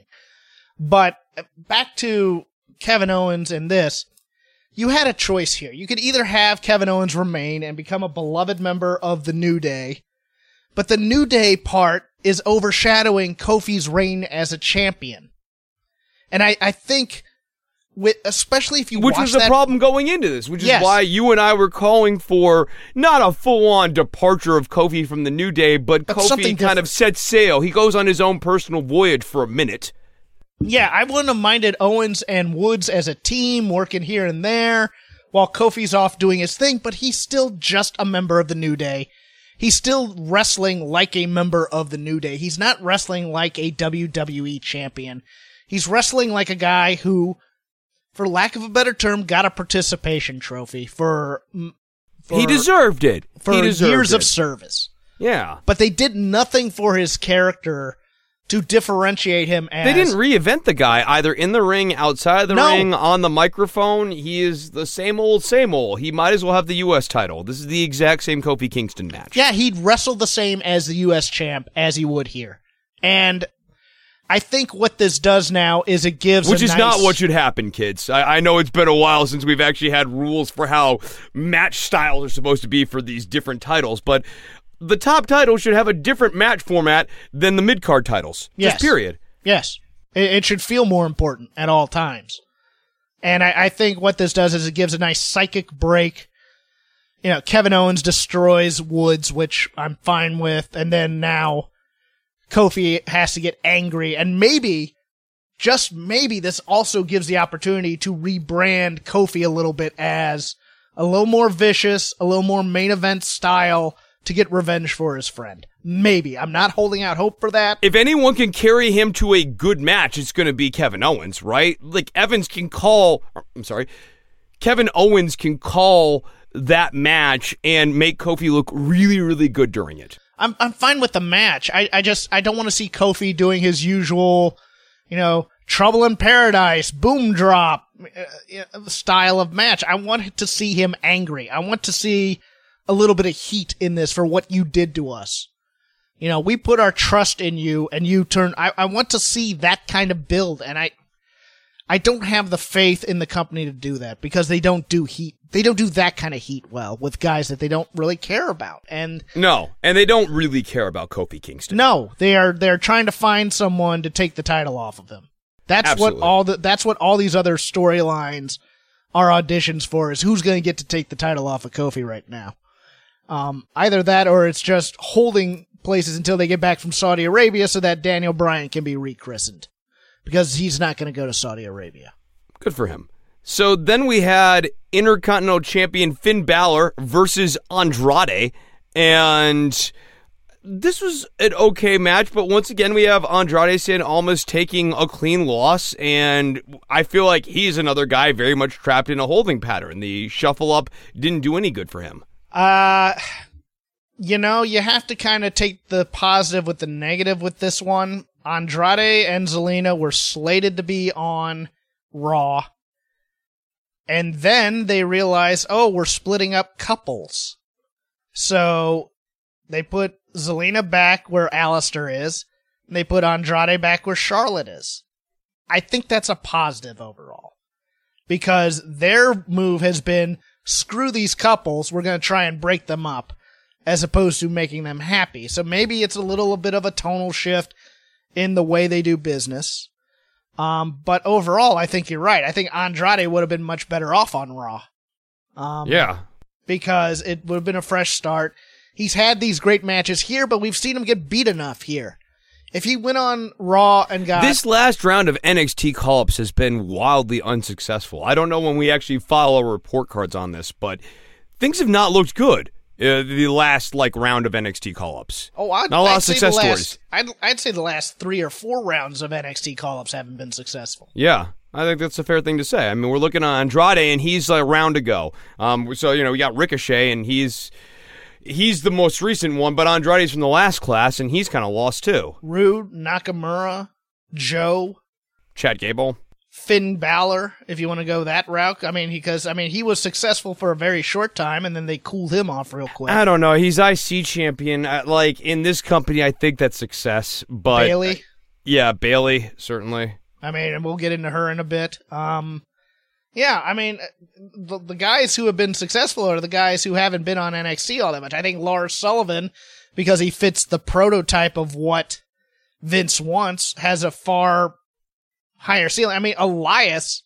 But back to Kevin Owens and this. You had a choice here. You could either have Kevin Owens remain and become a beloved member of the New Day, but the New Day part is overshadowing Kofi's reign as a champion. And I, I think, with especially if you Which watch was the that, problem going into this, which is Yes. why you and I were calling for not a full-on departure of Kofi from the New Day, but, But Kofi something kind of different. sets sail. He goes on his own personal voyage for a minute. Yeah, I wouldn't have minded Owens and Woods as a team working here and there while Kofi's off doing his thing, but he's still just a member of the New Day. He's still wrestling like a member of the New Day. He's not wrestling like a W W E champion. He's wrestling like a guy who, for lack of a better term, got a participation trophy for, for He deserved it. for he deserved years it. of service. Yeah. But they did nothing for his character to differentiate him as... They didn't reinvent the guy, either in the ring, outside the No. ring, on the microphone. He is the same old, same old. He might as well have the U S title. This is the exact same Kofi Kingston match. Yeah, he'd wrestle the same as the U S champ as he would here. And I think what this does now is it gives Which a is nice... not what should happen, kids. I, I know it's been a while since we've actually had rules for how match styles are supposed to be for these different titles, but the top title should have a different match format than the mid-card titles. Yes. Just period. Yes. It, it should feel more important at all times. And I, I think what this does is it gives a nice psychic break. You know, Kevin Owens destroys Woods, which I'm fine with, and then now Kofi has to get angry, and maybe, just maybe, this also gives the opportunity to rebrand Kofi a little bit as a little more vicious, a little more main event style to get revenge for his friend. Maybe. I'm not holding out hope for that. If anyone can carry him to a good match, it's going to be Kevin Owens, right? Like, Evans can call, or, I'm sorry, Kevin Owens can call that match and make Kofi look really, really good during it. I'm I'm fine with the match. I, I just, I don't want to see Kofi doing his usual, you know, Trouble in Paradise, boom drop uh, you know, style of match. I want to see him angry. I want to see a little bit of heat in this for what you did to us. You know, we put our trust in you and you turn, I, I want to see that kind of build, and I, I don't have the faith in the company to do that because they don't do heat. They don't do that kind of heat well with guys that they don't really care about. And No, and they don't really care about Kofi Kingston. no, they are, they're trying to find someone to take the title off of him. That's Absolutely. what all the, that's what all these other storylines are auditions for, is who's going to get to take the title off of Kofi right now. Um, either that or it's just holding places until they get back from Saudi Arabia so that Daniel Bryan can be rechristened. Because he's not going to go to Saudi Arabia. Good for him. So then we had Intercontinental Champion Finn Balor versus Andrade, and this was an okay match, but once again we have Andrade Cien Almas taking a clean loss, and I feel like he's another guy very much trapped in a holding pattern. The shuffle up didn't do any good for him. Uh, you know, you have to kind of take the positive with the negative with this one. Andrade and Zelina were slated to be on Raw. And then they realized, oh, we're splitting up couples. So they put Zelina back where Alistair is, and they put Andrade back where Charlotte is. I think that's a positive overall. Because their move has been, screw these couples, we're going to try and break them up, as opposed to making them happy. So maybe it's a little bit of a tonal shift in the way they do business. Um, but overall, I think you're right. I think Andrade would have been much better off on Raw. Um, yeah. Because it would have been a fresh start. He's had these great matches here, but we've seen him get beat enough here. If he went on Raw and got... This last round of N X T call-ups has been wildly unsuccessful. I don't know when we actually file our report cards on this, but things have not looked good. Uh, the last like round of N X T call-ups. Oh, I'd, not a lot I'd of success last, stories. I'd, I'd say the last three or four rounds of N X T call-ups haven't been successful. Yeah, I think that's a fair thing to say. I mean, we're looking at Andrade, and he's a round to go. Um, so you know, we got Ricochet, and he's he's the most recent one, but Andrade's from the last class, and he's kind of lost too. Rude, Nakamura, Joe, Chad Gable. Finn Balor, if you want to go that route. I mean, because I mean, he was successful for a very short time, and then they cooled him off real quick. I don't know. He's I C champion. Uh, like in this company, I think that's success. But Bayley, uh, yeah, Bayley certainly. I mean, and we'll get into her in a bit. Um, yeah, I mean, the, the guys who have been successful are the guys who haven't been on N X T all that much. I think Lars Sullivan, because he fits the prototype of what Vince wants, has a far higher ceiling. I mean, Elias,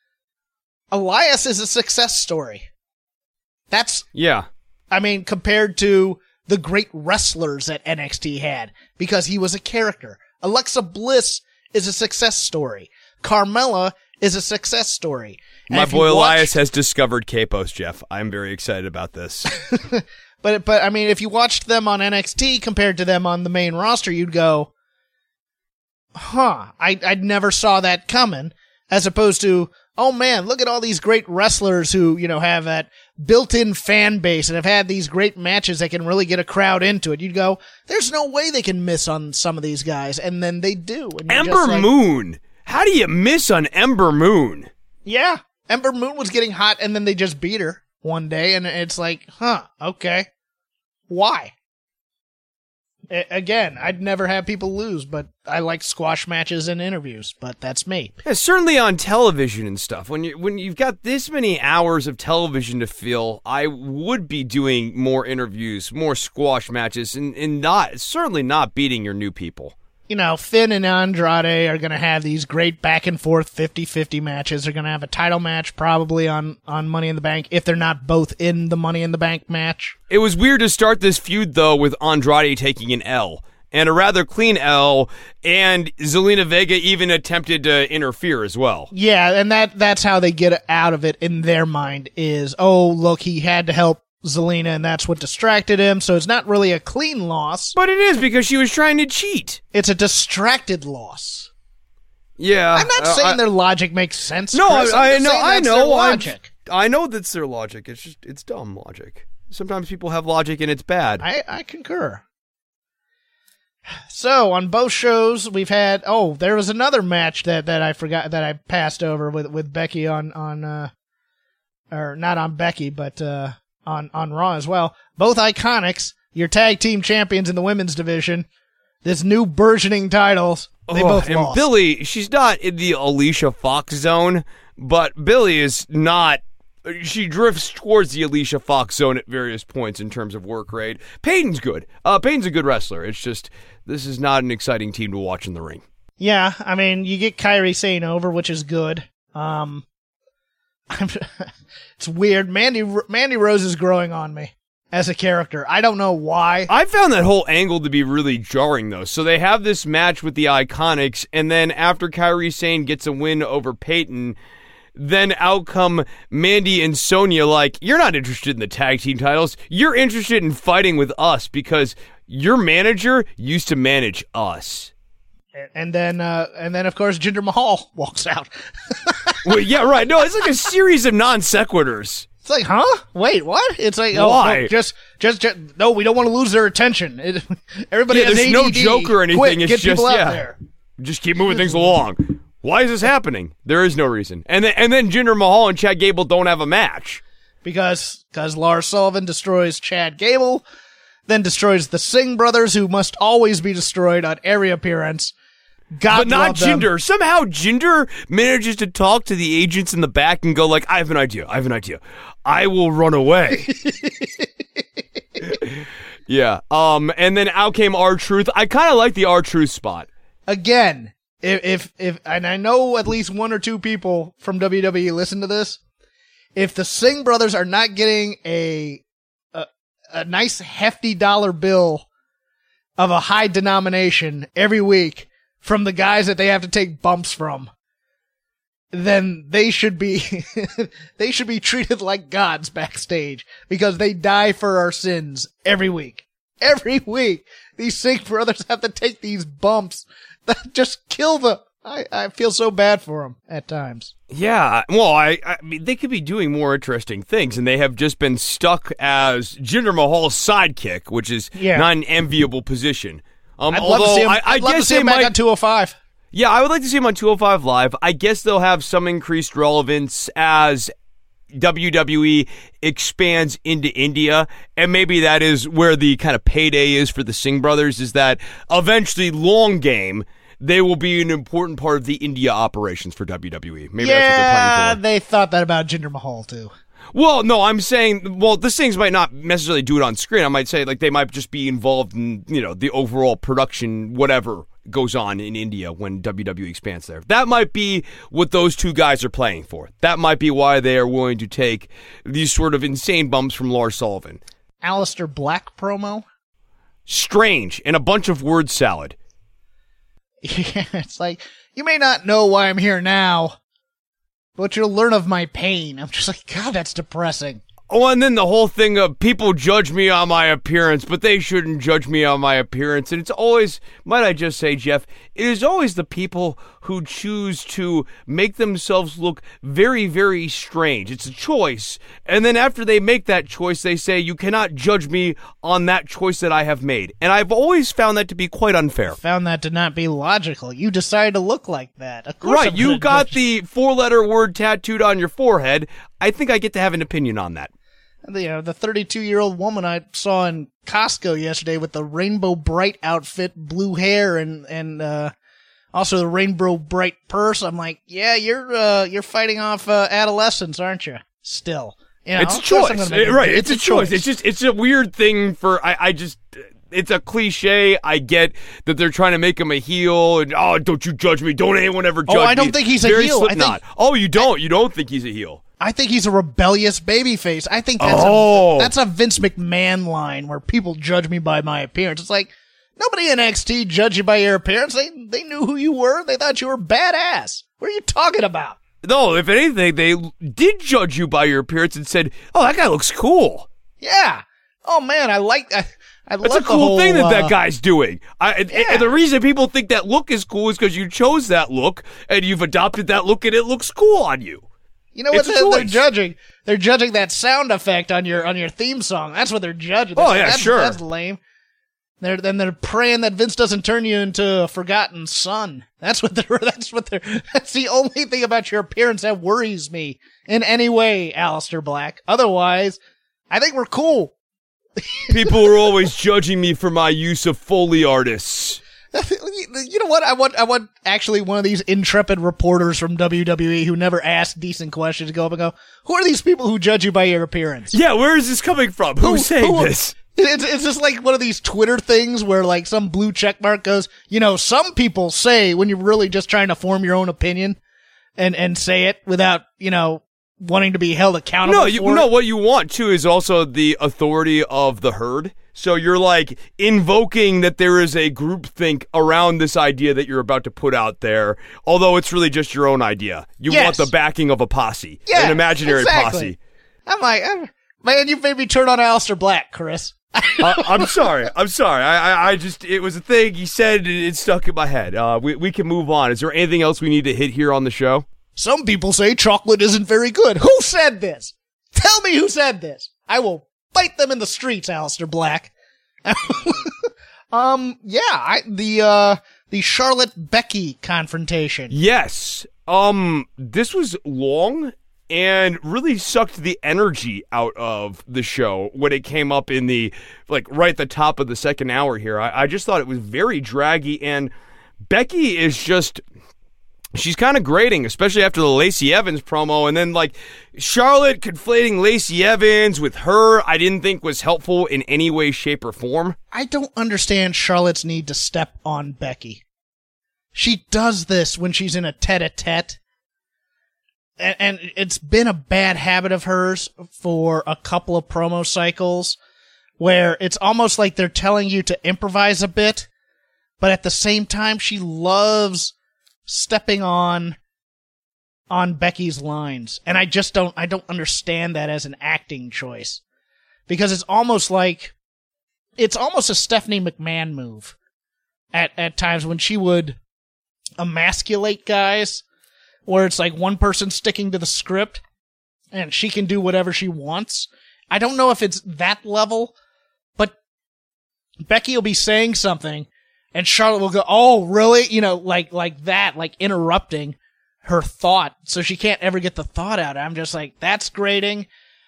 Elias is a success story. That's, yeah. I mean, compared to the great wrestlers that N X T had, because he was a character. Alexa Bliss is a success story. Carmella is a success story. And My boy watch, Elias has discovered Capos, Jeff. I'm very excited about this. but, but, I mean, if you watched them on N X T compared to them on the main roster, you'd go, huh, I, I never saw that coming, as opposed to, oh man, look at all these great wrestlers who, you know, have that built-in fan base and have had these great matches that can really get a crowd into it. You'd go, there's no way they can miss on some of these guys, and then they do. And Ember like, Moon! How do you miss on Ember Moon? Yeah, Ember Moon was getting hot, and then they just beat her one day, and it's like, huh, okay. Why? Again, I'd never have people lose, but I like squash matches and interviews, but that's me. Yeah, certainly on television and stuff. When you when you've got this many hours of television to fill, I would be doing more interviews, more squash matches, and, and not certainly not beating your new people. You know, Finn and Andrade are going to have these great back-and-forth fifty-fifty matches. They're going to have a title match probably on, on Money in the Bank, if they're not both in the Money in the Bank match. It was weird to start this feud, though, with Andrade taking an L, and a rather clean L, and Zelina Vega even attempted to interfere as well. Yeah, and that that's how they get out of it in their mind is, oh, look, he had to help Zelina, and that's what distracted him, so it's not really a clean loss. But it is, because she was trying to cheat. It's a distracted loss. Yeah. I'm not uh, saying I, their logic makes sense. No, Chris. I, I know, I I know. logic. I know that's their logic. It's just, it's dumb logic. Sometimes people have logic and it's bad. I, I concur. So, on both shows, we've had, oh, there was another match that, that I forgot, that I passed over with, with Becky on, on, uh, or not on Becky, but, uh, on, on Raw as well. Both Iconics, your tag team champions in the women's division, this new burgeoning titles, they oh, both and lost. Billy, she's not in the Alicia Fox zone, but Billy is not. She drifts towards the Alicia Fox zone at various points in terms of work rate. Peyton's good. Uh, Peyton's a good wrestler. It's just, this is not an exciting team to watch in the ring. Yeah, I mean, you get Kairi Sane over, which is good. Um, it's weird. Mandy Mandy Rose is growing on me. as a character. I don't know why. I found that whole angle to be really jarring, though. So they have this match with the Iconics, and then after Kairi Sane gets a win over Peyton, then out come Mandy and Sonya like, you're not interested in the tag team titles. You're interested in fighting with us because your manager used to manage us. And then, uh, and then, of course, Jinder Mahal walks out. Well, yeah, right. No, it's like a series of non sequiturs. It's like, huh? Wait, what? It's like, oh, Why? no, just, just, just, no, we don't want to lose their attention. It, everybody Yeah, has there's A D D. no joke or anything. Quick, It's get just, people out yeah. there. Just keep moving things along. Why is this happening? There is no reason. And then, and then Jinder Mahal and Chad Gable don't have a match. Because, because Lars Sullivan destroys Chad Gable, then destroys the Singh brothers, who must always be destroyed on every appearance. God But not love them. Jinder. Somehow Jinder manages to talk to the agents in the back and go like, I have an idea. I have an idea. I will run away. Yeah. Um. And then out came R-Truth. I kind of like the R-Truth spot. Again, if, if, if, and I know at least one or two people from W W E listen to this, if the Singh brothers are not getting a, a, a nice hefty dollar bill of a high denomination every week from the guys that they have to take bumps from, then they should be, they should be treated like gods backstage because they die for our sins every week. Every week, these Singh brothers have to take these bumps that just kill the, I, I feel so bad for them at times. Yeah, well, I, I mean, they could be doing more interesting things, and they have just been stuck as Jinder Mahal's sidekick, which is Yeah. not an enviable position. Um, I'd although love to see him, I, I I'd love guess to see they him back might, on two oh five. yeah, I would like to see him on two oh five Live. I guess they'll have some increased relevance as W W E expands into India, and maybe that is where the kind of payday is for the Singh brothers, is that eventually, long game, they will be an important part of the India operations for W W E. Maybe that's what they're Yeah, planning for. they thought that about Jinder Mahal too. Well, no, I'm saying, well, the Singhs might not necessarily do it on screen. I might say, like, they might just be involved in, you know, the overall production, whatever goes on in India when W W E expands there. That might be what those two guys are playing for. That might be why they are willing to take these sort of insane bumps from Lars Sullivan. Aleister Black promo? Strange, and a bunch of word salad. Yeah, it's like, you may not know why I'm here now, but you'll learn of my pain. I'm just like, God, that's depressing. Oh, and then the whole thing of people judge me on my appearance, but they shouldn't judge me on my appearance. And it's always, might I just say, Jeff, it is always the people who choose to make themselves look very, very strange. It's a choice. And then after they make that choice, they say, you cannot judge me on that choice that I have made. And I've always found that to be quite unfair. Found that to not be logical. You decided to look like that. Of course Right, I'm you gonna got judge the four-letter word tattooed on your forehead. I think I get to have an opinion on that. The, uh, the thirty-two-year-old woman I saw in Costco yesterday with the Rainbow Bright outfit, blue hair, and and uh, also the Rainbow Bright purse. I'm like, yeah, you're uh, you're fighting off uh, adolescence, aren't you? Still, you know, It's a of course I'm choice, gonna make Uh, it- right? It's, a, choice. It's just it's a weird thing for I. I just it's a cliche. I get that they're trying to make him a heel, and oh, don't you judge me? Don't anyone ever judge me? Oh, I don't think he's a Very heel. I Slipknot. think- oh, you don't. You don't think he's a heel? I think he's a rebellious babyface. I think that's Oh. a that's a Vince McMahon line where people judge me by my appearance. It's like nobody in N X T judged you by your appearance. They they knew who you were. They thought you were badass. What are you talking about? No, if anything, they did judge you by your appearance and said, "Oh, that guy looks cool." Yeah. Oh man, I like. I, I That's love a cool the whole, thing that uh, that guy's doing. I, and, yeah. and the reason people think that look is cool is because you chose that look and you've adopted that look and it looks cool on you. You know what It's a they're, they're choice. judging? They're judging that sound effect on your on your theme song. That's what they're judging. Oh, yeah, that's, sure. That's lame. They're then they're praying that Vince doesn't turn you into a forgotten son. That's what they're. That's what they're. That's the only thing about your appearance that worries me in any way, Aleister Black. Otherwise, I think we're cool. People are always judging me for my use of Foley artists. You know what? I want I want actually one of these intrepid reporters from W W E who never ask decent questions to go up and go, who are these people who judge you by your appearance? Yeah, where is this coming from? Who's saying who- this? It's, it's just like one of these Twitter things where like some blue check mark goes, you know, some people say when you're really just trying to form your own opinion and, and say it without, you know, wanting to be held accountable. No, you for no. it. What you want too is also the authority of the herd. So you're like invoking that there is a groupthink around this idea that you're about to put out there, although it's really just your own idea. You Yes. want the backing of a posse, Yeah, an imaginary exactly. posse. I'm like, I'm, man, you made me turn on Aleister Black, Chris. uh, I'm sorry. I'm sorry. I, I, I just, it was a thing he said. It, it stuck in my head. Uh, we, we can move on. Is there anything else we need to hit here on the show? Some people say chocolate isn't very good. Who said this? Tell me who said this. I will fight them in the streets, Aleister Black. um, yeah, I, the, uh, the Charlotte Becky confrontation. Yes. Um, this was long and really sucked the energy out of the show when it came up in the, like, right at the top of the second hour here. I, I just thought it was very draggy, and Becky is just... she's kind of grating, especially after the Lacey Evans promo, and then, like, Charlotte conflating Lacey Evans with her, I didn't think was helpful in any way, shape, or form. I don't understand Charlotte's need to step on Becky. She does this when she's in a tete-a-tete, and, and it's been a bad habit of hers for a couple of promo cycles, where it's almost like they're telling you to improvise a bit, but at the same time, she loves stepping on on Becky's lines. And I just don't I don't understand that as an acting choice. Because it's almost like it's almost a Stephanie McMahon move at at times when she would emasculate guys, where it's like one person sticking to the script and she can do whatever she wants. I don't know if it's that level, but Becky will be saying something and Charlotte will go, oh, really? You know, like like that, like interrupting her thought, so she can't ever get the thought out. I'm just like, that's grating.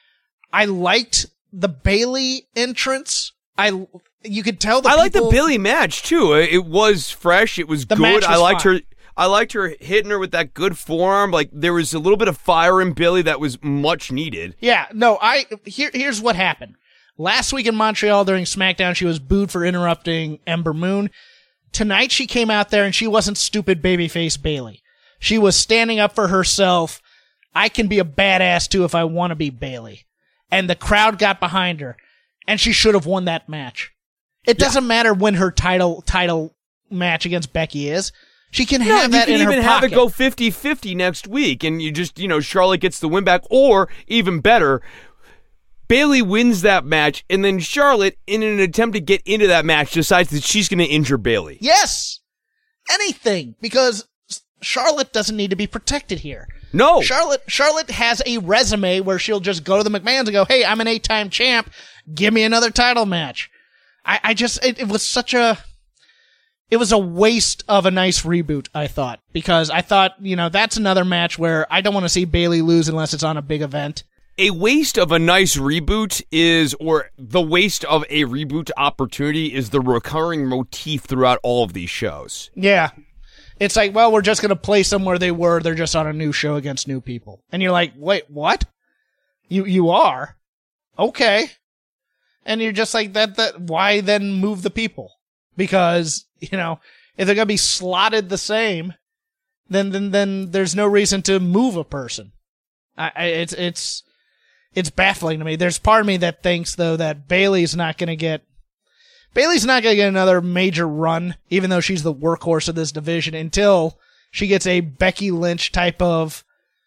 I liked the Bayley entrance. I you could tell the I people, liked the Bayley match too. It was fresh. It was The good. match was I liked fine. her. I liked her hitting her with that good forearm. Like, there was a little bit of fire in Bayley that was much needed. Yeah, no, I here here's what happened. Last week in Montreal during SmackDown, she was booed for interrupting Ember Moon. Tonight she came out there and she wasn't stupid babyface Bayley. She was standing up for herself. I can be a badass too if I want to be Bayley. And the crowd got behind her, and she should have won that match. It doesn't matter when her title title match against Becky is. She can No, have you that can in even her have pocket. it go fifty-fifty next week, and you just, you know, Charlotte gets the win back, or even better, Bayley wins that match, and then Charlotte, in an attempt to get into that match, decides that she's going to injure Bayley. Yes! Anything! Because Charlotte doesn't need to be protected here. No. Charlotte Charlotte has a resume where she'll just go to the McMahons and go, hey, I'm an eight-time champ. Give me another title match. I, I just, it, it was such a, it was a waste of a nice reboot, I thought. Because I thought, you know, that's another match where I don't want to see Bayley lose unless it's on a big event. A waste of a nice reboot is, or the waste of a reboot opportunity is the recurring motif throughout all of these shows. Yeah. It's like, well, we're just going to place them where they were. They're just on a new show against new people. And you're like, wait, what? You you are? Okay. And you're just like, that. That why then move the people? Because, you know, if they're going to be slotted the same, then then then there's no reason to move a person. I, I it's it's it's baffling to me. There's part of me that thinks, though, that Bayley's not going to get Bayley's not going to get another major run, even though she's the workhorse of this division, until she gets a Becky Lynch type of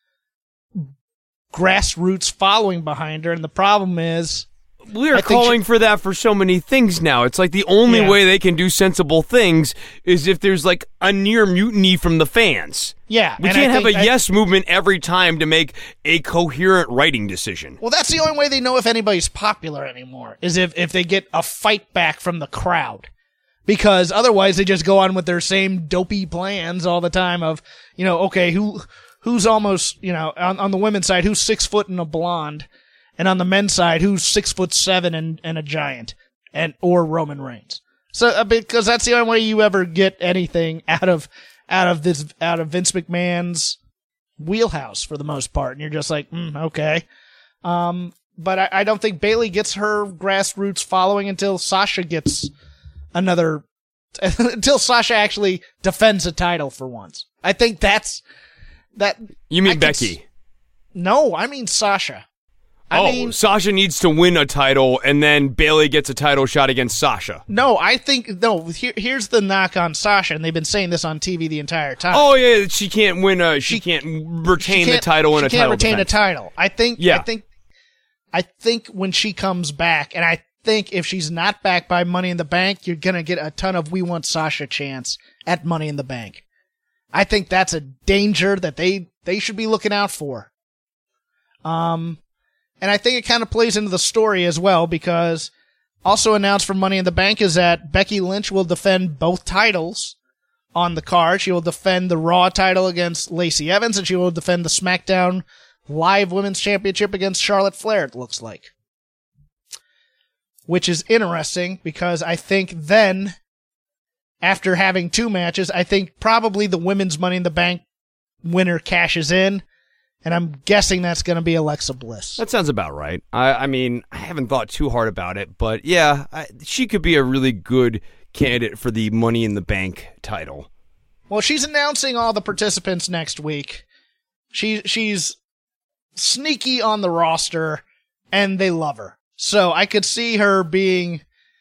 grassroots following behind her. And the problem is, We are I think calling she- for that for so many things now. It's like the only Yeah. way they can do sensible things is if there's like a near mutiny from the fans. yeah. We and I can't have think- a I- yes movement every time to make a coherent writing decision. Well, that's the only way they know if anybody's popular anymore, is if, if they get a fight back from the crowd. Because otherwise they just go on with their same dopey plans all the time of, you know, okay, who who's almost, you know, on, on the women's side, who's six foot and a blonde, and on the men's side, who's six foot seven and, and a giant, and or Roman Reigns. So uh, because that's the only way you ever get anything out of out of this out of Vince McMahon's wheelhouse for the most part, and you're just like, mm, okay. Um, but I, I don't think Bayley gets her grassroots following until Sasha gets another, until Sasha actually defends a title for once. I think that's that. You I mean could Becky? s- No, I mean Sasha. I oh, mean, Sasha needs to win a title, and then Bayley gets a title shot against Sasha. No, I think no. Here, here's the knock on Sasha, and they've been saying this on T V the entire time. Oh yeah, she can't win a. She, She- can't retain She the can't- title in she a can't title retain defense. a title. I think. Yeah. I think. I think when she comes back, and I think if she's not back by Money in the Bank, you're gonna get a ton of "We Want Sasha" chants at Money in the Bank. I think that's a danger that they they should be looking out for. Um, and I think it kind of plays into the story as well, because also announced for Money in the Bank is that Becky Lynch will defend both titles on the card. She will defend the Raw title against Lacey Evans, and she will defend the SmackDown Live Women's Championship against Charlotte Flair, it looks like. Which is interesting, because I think then, after having two matches, I think probably the Women's Money in the Bank winner cashes in, and I'm guessing that's going to be Alexa Bliss. That sounds about right. I, I mean, I haven't thought too hard about it, but yeah, I, she could be a really good candidate for the Money in the Bank title. Well, she's announcing all the participants next week. She she's sneaky on the roster, and they love her. So I could see her being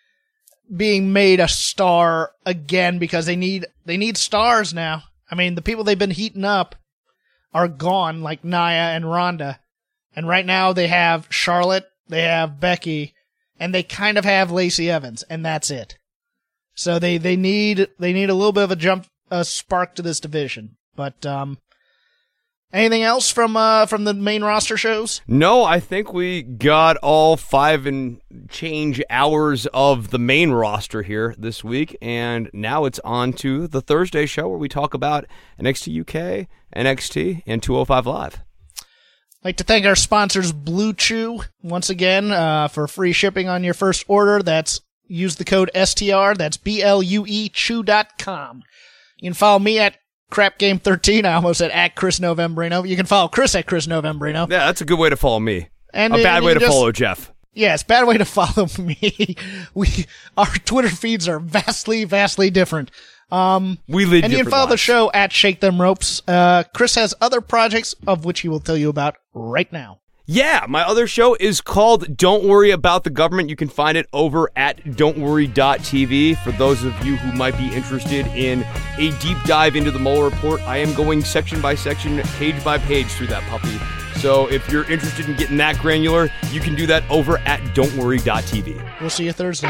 being made a star again, because they need they need stars now. I mean, the people they've been heating up are gone, like Nia and Ronda. And right now they have Charlotte, they have Becky, and they kind of have Lacey Evans, and that's it. So they, they need they need a little bit of a jump a spark to this division. But um anything else from uh from the main roster shows? No, I think we got all five and change hours of the main roster here this week, and now it's on to the Thursday show where we talk about N X T U K, N X T, and two oh five Live. I'd like to thank our sponsors, Blue Chew, once again, uh, for free shipping on your first order. That's use the code S T R. That's B L U E chew dot com. You can follow me at Crap Game thirteen. I almost said at Chris Novembrino. You can follow Chris at Chris Novembrino. Yeah, that's a good way to follow me. And a uh, bad you way to just- follow Jeff. Yeah, it's a bad way to follow me. We our Twitter feeds are vastly, vastly different. Um, We lead and you can different follow the lives. show at Shake Them Ropes. Uh, Chris has other projects of which he will tell you about right now. Yeah, my other show is called Don't Worry About the Government. You can find it over at don't worry dot t v. For those of you who might be interested in a deep dive into the Mueller report, I am going section by section, page by page through that puppy. So if you're interested in getting that granular, you can do that over at don't worry dot t v. We'll see you Thursday.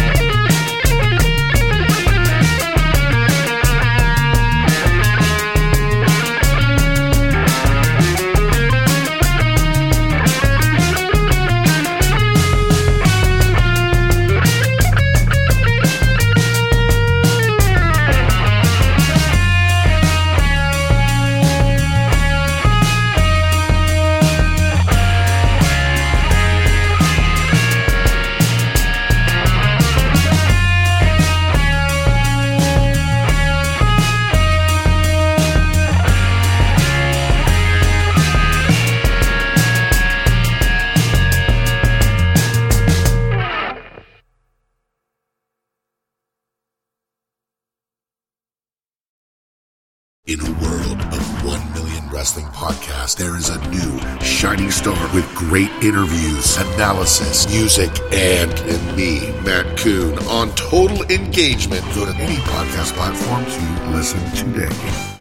In a world of one million wrestling podcasts, there is a new shining star with great interviews, analysis, music, and, and me, Matt Coon, on total engagement. Go to any podcast platform to listen today.